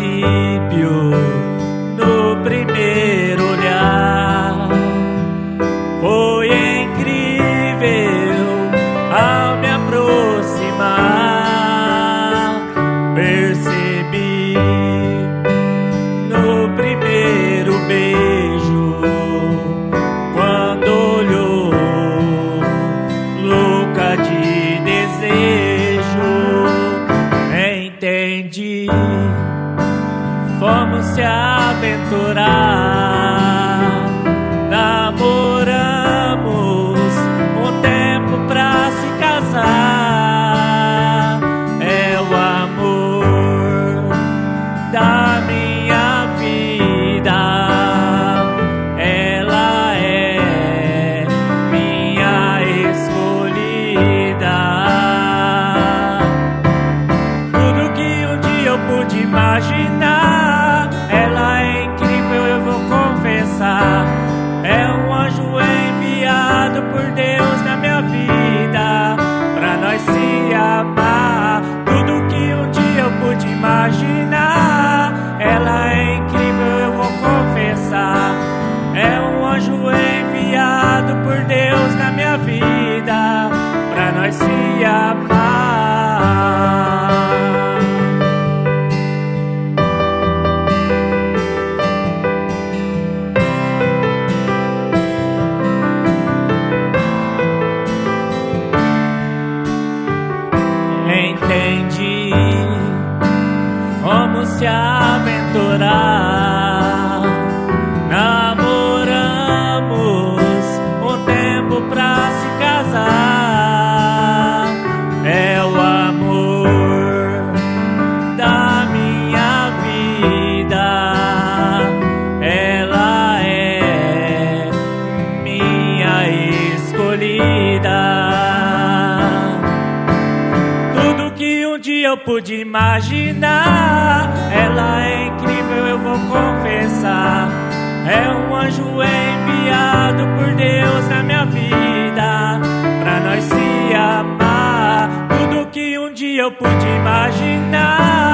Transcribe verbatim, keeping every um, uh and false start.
princípio, no primeiro olhar. Foi incrível ao me aproximar. Percebi no primeiro beijo, quando olhou, louca de desejo. Entendi, fomos se aventurar. Namoramos um tempo pra se casar. É o amor da minha vida. Ela é minha escolhida. Tudo que um dia eu pude imaginar. Ela é incrível, eu vou confessar. É um anjo enviado por Deus na minha vida, pra nós se amar. Tudo que um dia eu pude imaginar. Ela é incrível, eu vou confessar. É um anjo enviado por Deus na minha vida, pra nós se amar. Entendi, vamos se aventurar. Namoramos um tempo pra se casar. É o amor da minha vida. Ela é minha escolhida. Um dia eu pude imaginar. Ela é incrível, eu vou confessar. É um anjo enviado por Deus na minha vida, pra nós se amar. Tudo que um dia eu pude imaginar.